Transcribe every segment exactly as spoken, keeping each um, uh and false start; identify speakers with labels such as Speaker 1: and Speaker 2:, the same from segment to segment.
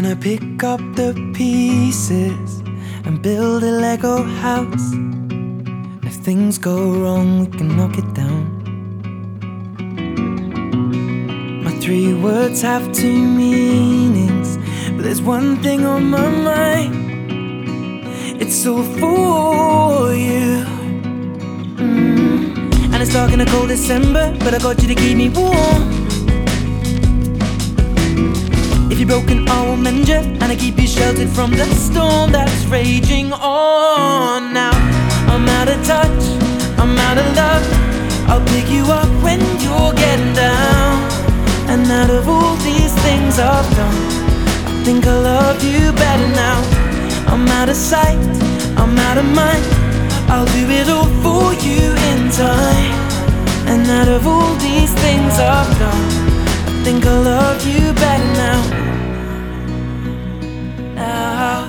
Speaker 1: gonna pick up the pieces and build a Lego house. If things go wrong, we can knock it down. My three words have two meanings, but there's one thing on my mind. It's all for you. mm. And it's dark in a cold December, but I got you to keep me warm. If you're broken, I will mend you, and I keep you sheltered from the storm that's raging on. Now I'm out of touch, I'm out of love. I'll pick you up when you're getting down. And out of all these things I've done, I think I love you better now. I'm out of sight, I'm out of mind. I'll do it all for you in time. And out of all these things I've done, I think I love you better now. Now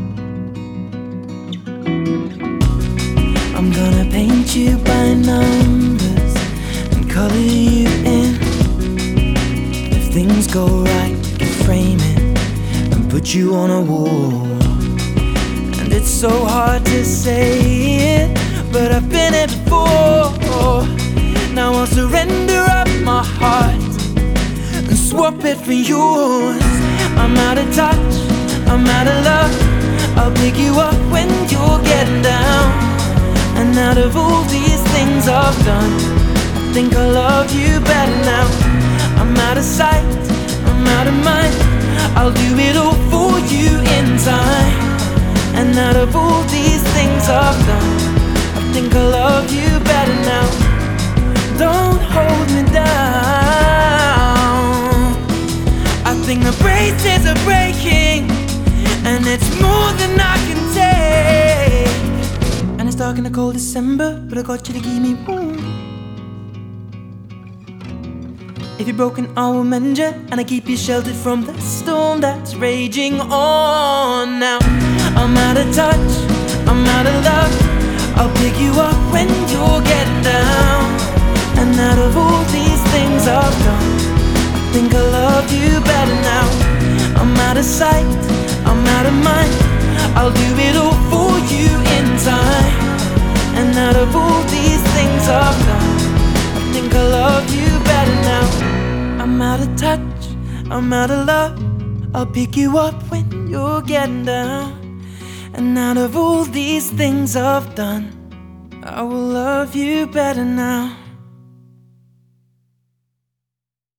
Speaker 1: I'm gonna paint you by numbers and color you in. If things go right, we can frame it and put you on a wall. And it's so hard to say it, but I've been it before. Now I'll surrender up my heart and swap it for yours. I'm out of touch, I'm out of love. I'll pick you up when you're getting down. And out of all these things I've done, I think I love you better now. I'm out of sight, I'm out of mind. I'll do it all for you in time. And out of all these things I've done, I think I love you better now. Don't hold me down. I think the braces are breaking, and it's more than I can take. And it's dark in a cold December, but I got you to keep me warm. If you're broken, I will mend you, and I keep you sheltered from the storm that's raging on. Now I'm out of touch, I'm out of love. I'll pick you up when you're getting down. And out of all these things I've done, I think I love you better now. I'm out of sight, I'm out of mind. I'll do it all for you in time. And out of all these things I've done, I think I love you better now. I'm out of touch, I'm out of love. I'll pick you up when you're getting down. And out of all these things I've done, I will love you better now.